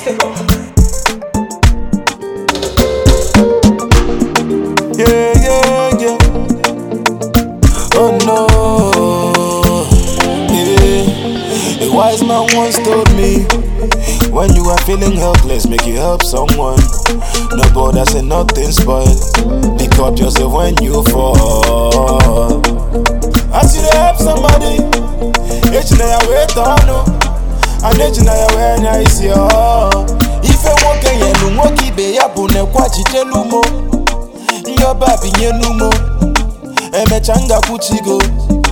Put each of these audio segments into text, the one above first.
Yeah, yeah, yeah. Oh no. Yeah. A wise man once told me, when you are feeling helpless, make you help someone. No borders and nothing spoiled. Pick up yourself when you fall. As you help somebody, each na ya wait on. And each na ya when I see you. If you walk in you walk ibe ya bune kwa chitelumo. Your baby yenumo. Emechanga kuchigo.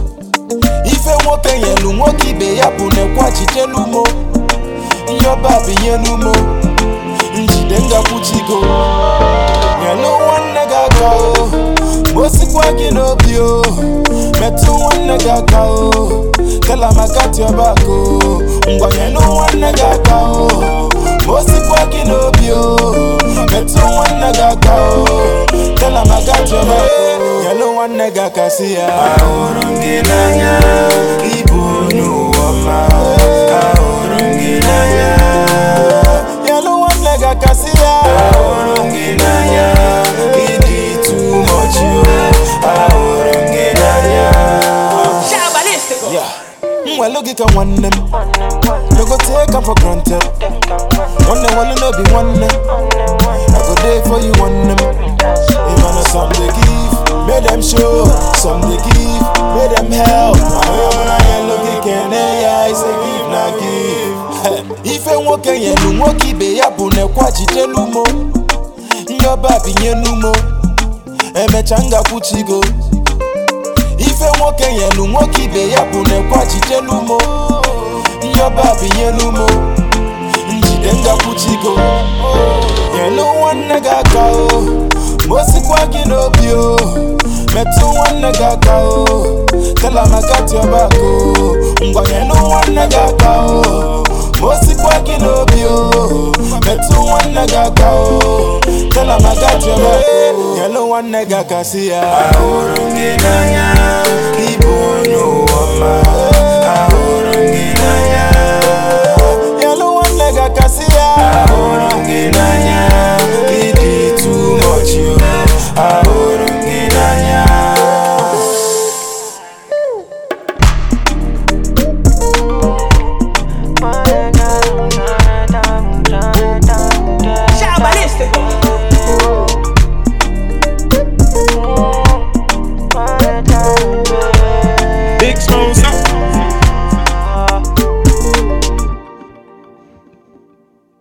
If you walk in you walk ibe ya bune kwa chitelumo. Your baby yenumo. Njidenga kuchigo. Yellow one nega kao. Mosi kwa kinobio. Metu one nega kao. Tell him I got your back, oh. Yellow one nega kao. Mosi kwa kinobio. Metu one nega kao. Tell him I got your back, oh. Yellow one nega kasia. Aurunginanya. Ibu nuwama. Aurunginanya. Yellow one nega kasia. Aurunginanya. Idi too much you. Aurunginanya. Yeah. Well, look at one them. You go take them for granted. One them will not be one them. I go there for you one them. Even some they give, make them show. Some they give, make them help. I look at can I say give na give. If I walk in you walk ibe ya bune kwa chitelumo. Your baby yenumo. Emechanga kuchigo. If you walk in you walk ibe ya bune kwa chitelumo. Your baby yenumo. Njidenga kuchigo. Yellow one nega kao. Mosi kwa kinobio. Metu one nega kao. Tell him I got your back, oh. Yellow one nega kao. Mosi kwa kinobio. Metu one nega kao. Tell him I got your back, oh. Yellow one nega kasia. Aurunginanya. Ibu